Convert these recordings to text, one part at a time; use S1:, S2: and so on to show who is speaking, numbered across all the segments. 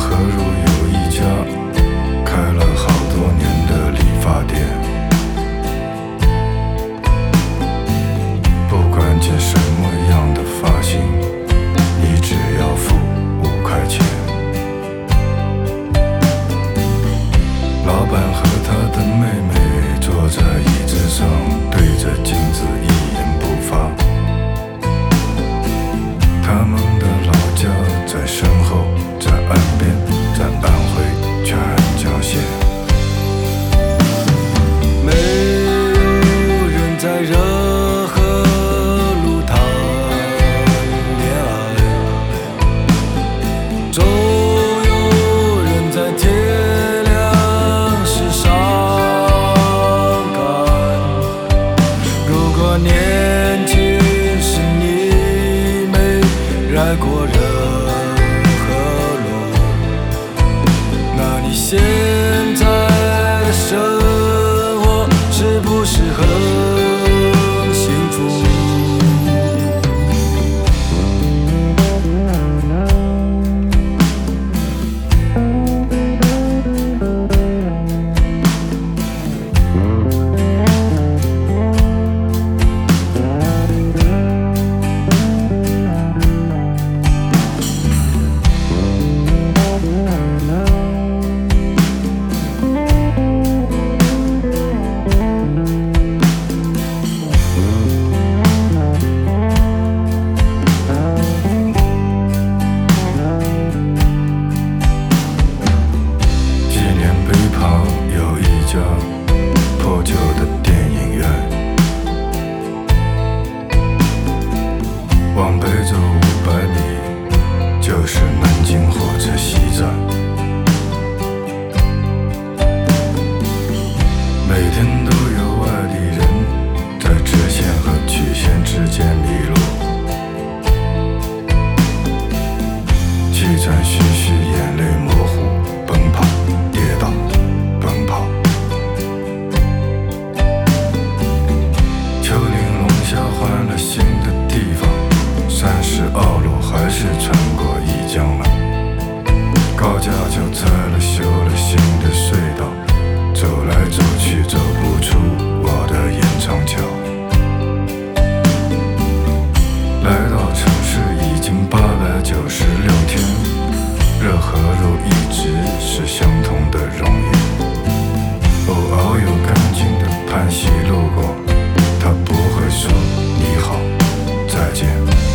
S1: 河路有一家开了好多年的理发店，不管剪什么样的发型，你只要付5块钱。老板和他的妹妹坐在椅子上，对着镜子一言不发。他们的老家在身后，在岸边，在安徽全椒县。没有人在热河路谈恋爱，总有人在铁粮时伤感。如果年轻时你没来过热河路，那你现在的生活是不是很幸福？破旧的电影院，往北走500米就是南京火车西站。每天都有外地人在直线和曲线之间迷路，气喘吁吁，眼泪模糊，奔跑跌倒奔跑。换了新的地方，32路还是穿过一江南，高架桥拆了修了新的隧道，走来走去走不出我的延长桥。来到城市已经896天，热河路一直是相同的容颜，偶尔有干净的潘西路过，他不会说你好再见。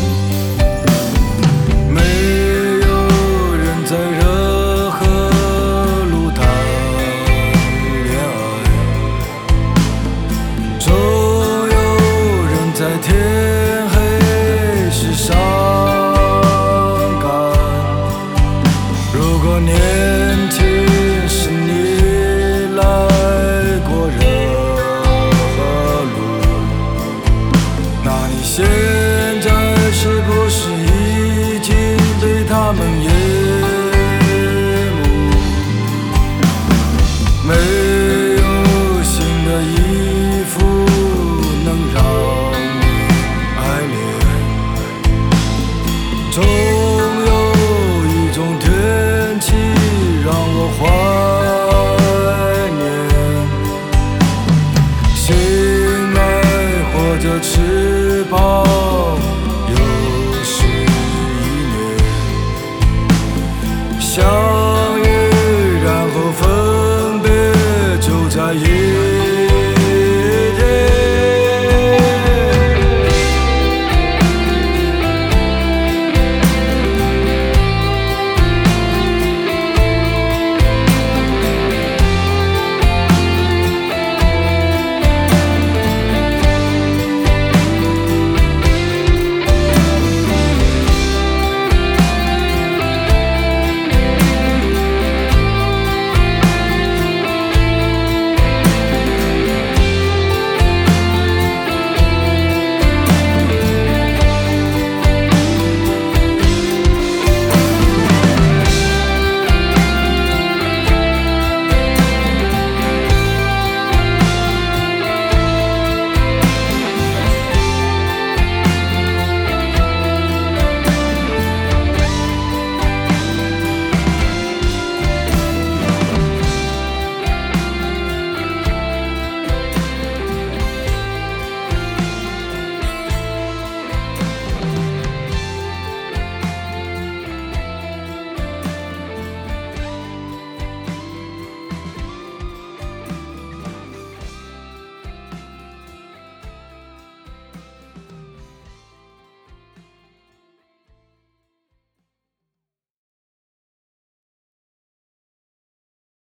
S1: 没有人在热河路谈恋爱，总有人在天黑时伤感。如果年